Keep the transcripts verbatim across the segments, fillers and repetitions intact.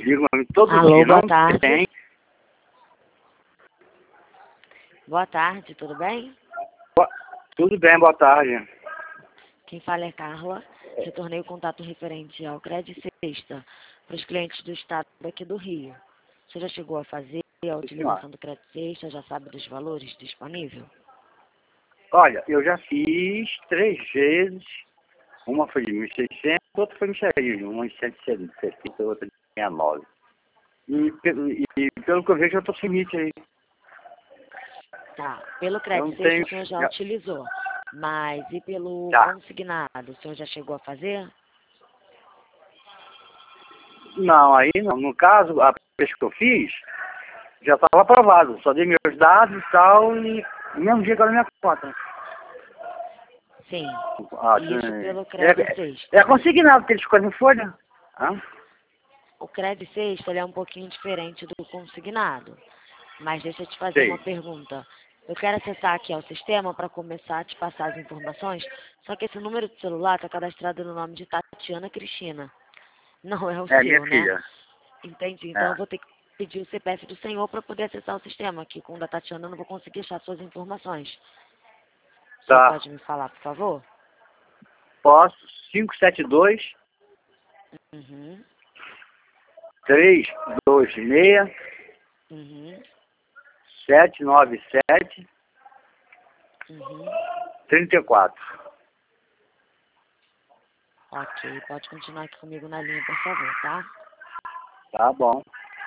digo, todo Alô, dia boa não tarde. tem. Boa tarde, tudo bem? Bo- Tudo bem, boa tarde. Quem fala é Carla. Retornei o contato referente ao Crédito Sexta para os clientes do estado daqui do Rio. Você já chegou a fazer a utilização do Crédito Sexta? Já sabe dos valores disponíveis? Olha, eu já fiz três vezes. Uma foi de mil e seiscentos, outra foi de mil e seiscentos, uma de setecentos e sessenta, outra de sessenta e nove. E, pelo- e, e pelo que eu vejo, eu estou sem limite aí. Tá. Pelo Eu Crédito não Sexta tenho... o senhor já já- utilizou. Mas e pelo Tá. consignado? O senhor já chegou a fazer? Não, aí não. No caso, a vez que eu fiz, já estava aprovado. Só dei meus dados e tal, e no mesmo dia que era minha conta. Sim. Ah, Isso pelo é, Crédito é, Sexta. é consignado que eles escolhem folha. Hã? O Crédito Sexta ele é um pouquinho diferente do consignado. Mas deixa eu te fazer Sei. uma pergunta. Eu quero acessar aqui ao sistema para começar a te passar as informações, só que esse número de celular está cadastrado no nome de Tatiana Cristina. Não é o É minha seu, né? filha. Entendi. Então eu É. vou ter que pedir o C P F do senhor para poder acessar o sistema, que com o da Tatiana eu não vou conseguir achar suas informações. O senhor Tá. pode me falar, por favor? Posso. cinco sete dois, Uhum. três dois seis, Uhum. sete nove sete, Uhum. três quatro. Ok, pode continuar aqui comigo na linha, por favor, tá? Tá bom.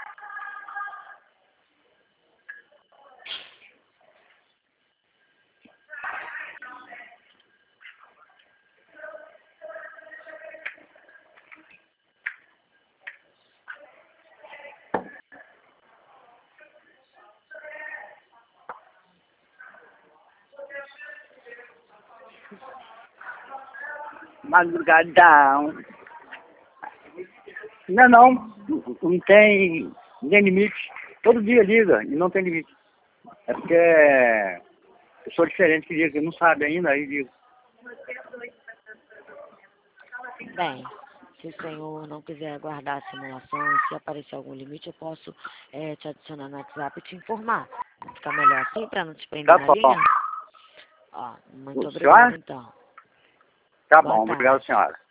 Madrugadão. Não, não. Não tem, não tem limite. Todo dia liga e não tem limite. É porque é pessoa diferente que liga, que não sabe ainda, aí liga. Bem, se o senhor não quiser aguardar a simulação, se aparecer algum limite, eu posso eh, te adicionar no WhatsApp e te informar. Fica melhor assim, para não te prender Tá na bom. linha? Ó, muito O obrigada, senhor? então. Tá Boa bom, obrigado, tarde. senhora.